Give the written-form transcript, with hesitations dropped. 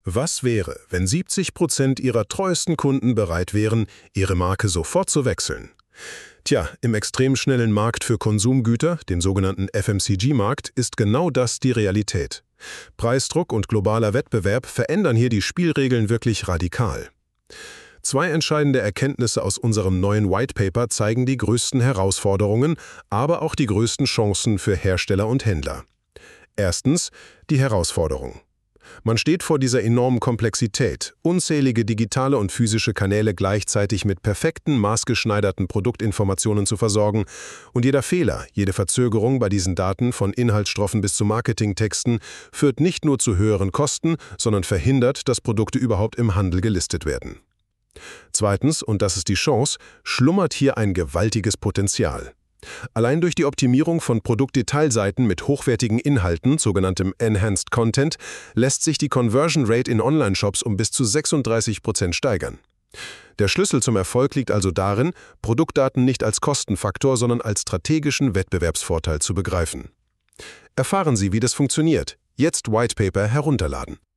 Was wäre, wenn 70% Ihrer treuesten Kunden bereit wären, Ihre Marke sofort zu wechseln? Tja, im extrem schnellen Markt für Konsumgüter, dem sogenannten FMCG-Markt, ist genau das die Realität. Preisdruck und globaler Wettbewerb verändern hier die Spielregeln wirklich radikal. Zwei entscheidende Erkenntnisse aus unserem neuen White Paper zeigen die größten Herausforderungen, aber auch die größten Chancen für Hersteller und Händler. Erstens, die Herausforderung. Man steht vor dieser enormen Komplexität, unzählige digitale und physische Kanäle gleichzeitig mit perfekten, maßgeschneiderten Produktinformationen zu versorgen, und jeder Fehler, jede Verzögerung bei diesen Daten von Inhaltsstoffen bis zu Marketingtexten führt nicht nur zu höheren Kosten, sondern verhindert, dass Produkte überhaupt im Handel gelistet werden. Zweitens, und das ist die Chance, schlummert hier ein gewaltiges Potenzial. Allein durch die Optimierung von Produktdetailseiten mit hochwertigen Inhalten, sogenanntem Enhanced Content, lässt sich die Conversion Rate in Online-Shops um bis zu 36% steigern. Der Schlüssel zum Erfolg liegt also darin, Produktdaten nicht als Kostenfaktor, sondern als strategischen Wettbewerbsvorteil zu begreifen. Erfahren Sie, wie das funktioniert. Jetzt White Paper herunterladen.